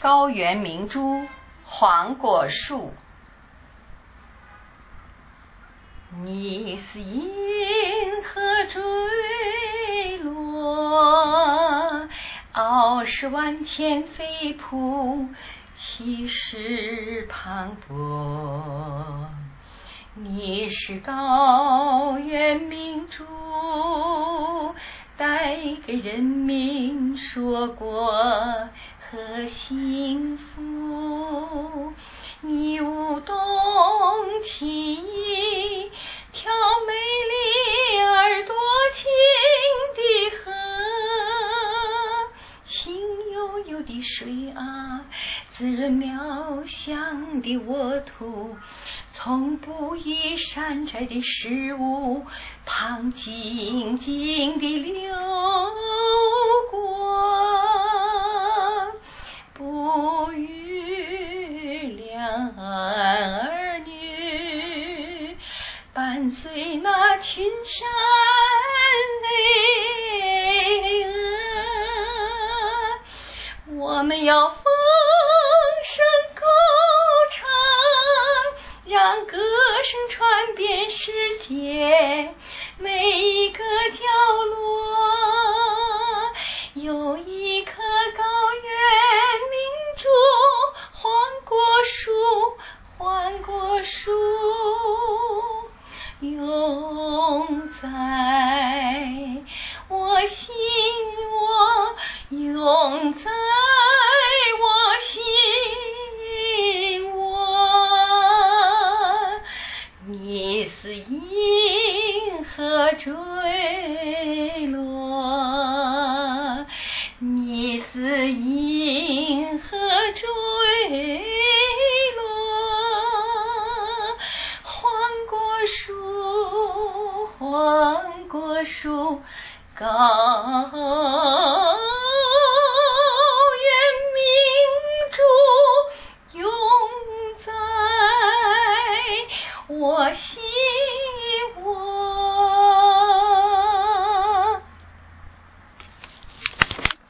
高原明珠，黄果树。你似银河坠落，傲视万千飞瀑，气势磅礴。你是高原明珠，带给人民硕果和幸福。你舞动情意，跳美丽而多情的河，清悠悠的水啊，滋润渺香的沃土，从不以山寨的事物旁静静地流过，不语两儿女伴随那群山巍峨，我们要风声高唱，让歌声传遍世界，每一个角落有一棵高原明珠，黄果树，黄果树，永在我心窝，永在我心窝。你似银河坠落，你似银河坠落，黄果树，黄果树，高原明珠，永在我心